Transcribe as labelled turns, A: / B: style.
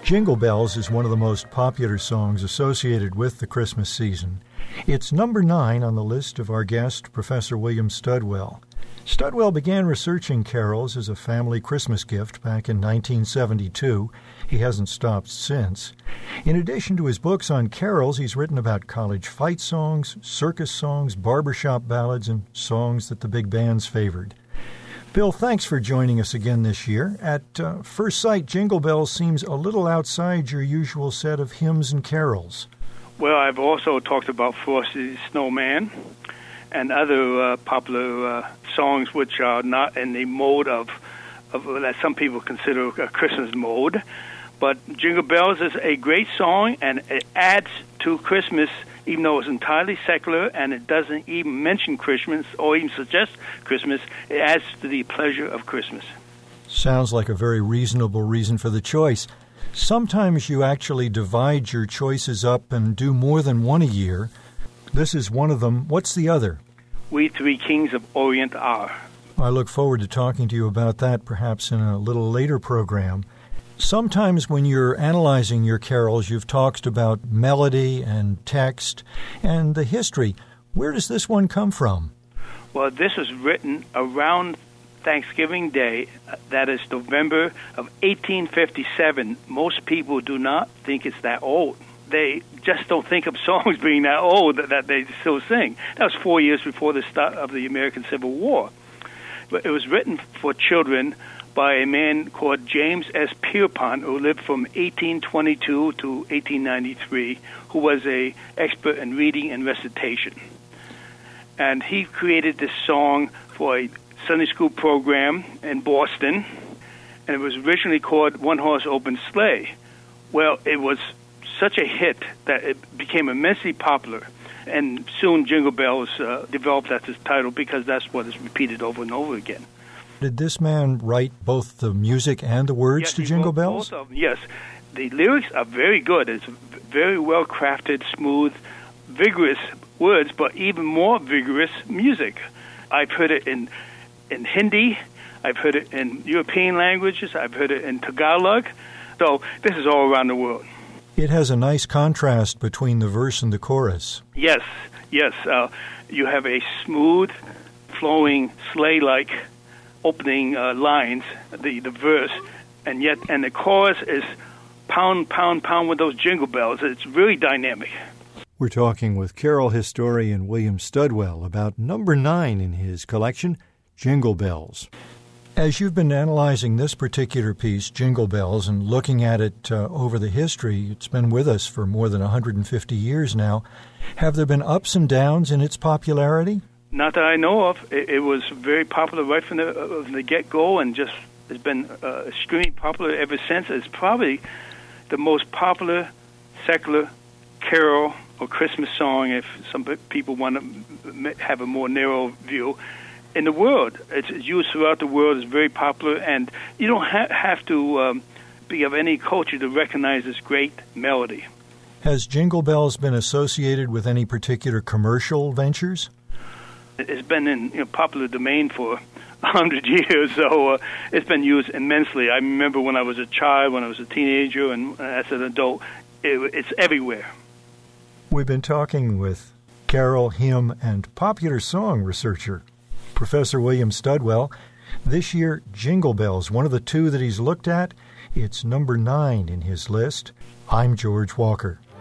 A: Jingle Bells is one of the most popular songs associated with the Christmas season. It's number 9 on the list of our guest, Professor William Studwell. Studwell began researching carols as a family Christmas gift back in 1972. He hasn't stopped since. In addition to his books on carols, he's written about college fight songs, circus songs, barbershop ballads, and songs that the big bands favored. Bill, thanks for joining us again this year. At first sight, Jingle Bells seems a little outside your usual set of hymns and carols.
B: Well, I've also talked about Frosty the Snowman and other popular songs which are not in the mode of that some people consider a Christmas mode. But Jingle Bells is a great song, and it adds to Christmas, even though it's entirely secular and it doesn't even mention Christmas or even suggest Christmas. It adds to the pleasure of Christmas.
A: Sounds like a very reasonable reason for the choice. Sometimes you actually divide your choices up and do more than one a year. This is one of them. What's the other?
B: We Three Kings of Orient Are.
A: I look forward to talking to you about that perhaps in a little later program. Sometimes when you're analyzing your carols, you've talked about melody and text and the history. Where does this one come from?
B: Well, this was written around Thanksgiving Day. That is November of 1857. Most people do not think it's that old. They just don't think of songs being that old that they still sing. That was 4 years before the start of the American Civil War. But it was written for children by a man called James S. Pierpont, who lived from 1822 to 1893, who was an expert in reading and recitation. And he created this song for a Sunday school program in Boston, and it was originally called One Horse Open Sleigh. Well, it was such a hit that it became immensely popular, and soon Jingle Bells developed as its title because that's what is repeated over and over again.
A: Did this man write both the music and the words to Jingle Bells?
B: Both of them, yes. The lyrics are very good. It's very well-crafted, smooth, vigorous words, but even more vigorous music. I've heard it in Hindi. I've heard it in European languages. I've heard it in Tagalog. So this is all around the world.
A: It has a nice contrast between the verse and the chorus.
B: Yes. You have a smooth, flowing, sleigh-like opening lines, the verse, and the chorus is pound, pound, pound with those jingle bells. It's really dynamic.
A: We're talking with carol historian William Studwell about number 9 in his collection, Jingle Bells. As you've been analyzing this particular piece, Jingle Bells, and looking at it over the history, it's been with us for more than 150 years now. Have there been ups and downs in its popularity?
B: Not that I know of. It was very popular right from the get-go, and just has been extremely popular ever since. It's probably the most popular secular carol or Christmas song, if some people want to have a more narrow view, in the world. It's used throughout the world. It's very popular, and you don't have to be of any culture to recognize this great melody.
A: Has Jingle Bells been associated with any particular commercial ventures?
B: It's been in popular domain for 100 years, so it's been used immensely. I remember when I was a child, when I was a teenager, and as an adult, it's everywhere.
A: We've been talking with carol, hymn, and popular song researcher Professor William Studwell. This year, Jingle Bells, one of the two that he's looked at. It's number 9 in his list. I'm George Walker.